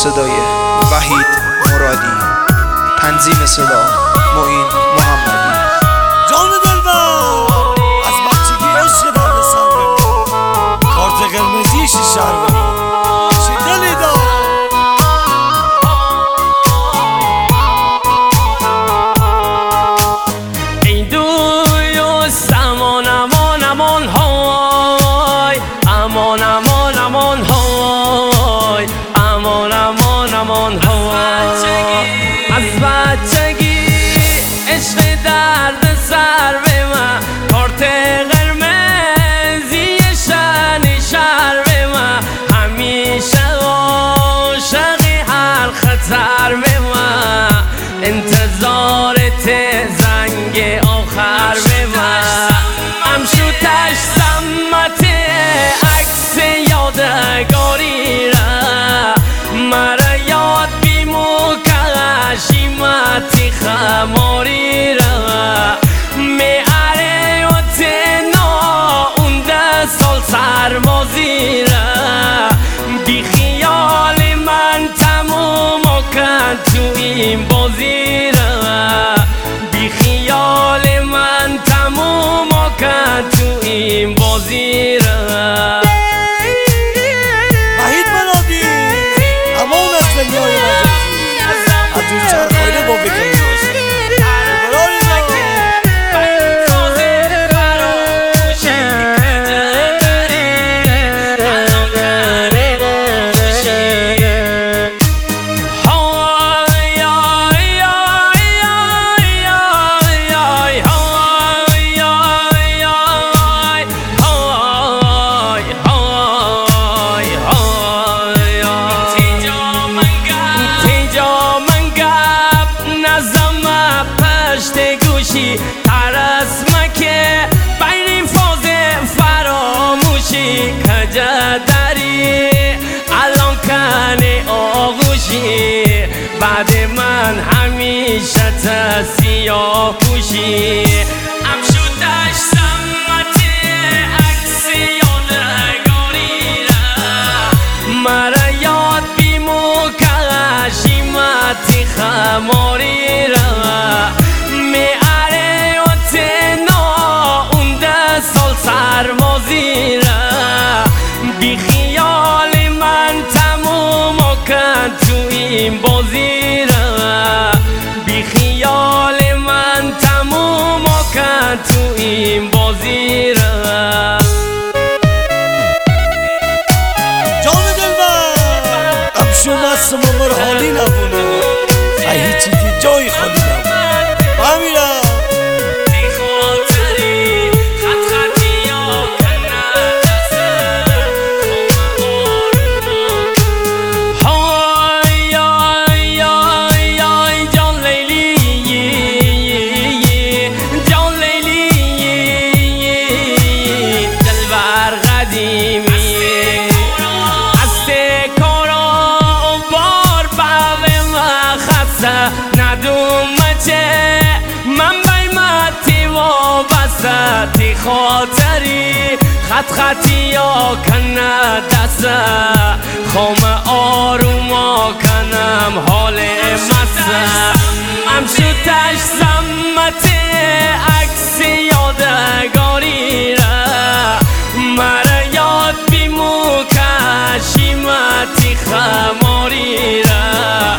صدای وحید مرادی، تنظیم صدا معین محمدی. جان دلبر از بچگی عشق درد سر بمون، کارت قرمزی شیشه بمون، چه دلی دار. ای دوست امان امان امان های، امان امان امان های، امان امان امان های. از بچگی عشق درد سر به من، کارت قرمزی شن شر به من، همیشه عاشقی هر خطر به من، انتظارت زنگ آخر به من. امشوتش سمت عکس یادگاری را، مرا یاد بیمو کشیمتی خماری را، میاره و تنا اون ده سال سربازی را، بی خیال من تموم کن تو این بازی را، بی خیال من تموم کن تو این بازی را. وحید مرادی امان از دنیای مجازی، از اون چرخایده با بکنی ترسمه که بین فاز فراموشی کجا داری الان کنه آغوشی، بعد من همیشه تا سیاه پوشی. امشوتش سمت عکس یادگاری را، مرا یاد بیمو کشیمتی خماری را، سربازی را، بی خیال من تموم کن تو این بازی را، بی خیال من تموم کن تو این بازی را. جان دلبر امشو مست ممر حالی نبونه، ای هیچی که جای خالی نبونه بمیرم. ندوم چه من بیمتی و بستی خاطری، خط خطی یا کنه دست خوم آروما کنم حال مسته. امشوتش سمت عکس یادگاری را، مرا یاد بیمو کشیمتی خماری را،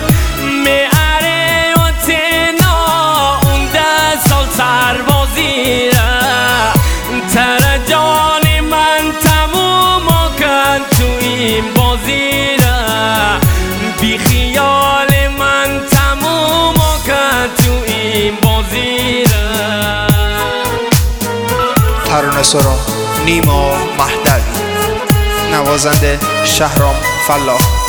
سربازی را، تر جان من تموم کن تو این بازی را، بی خیال من تموم کن تو این بازی را. ترانه سرا نیما مهدوی، نوازنده شهرام فلاح.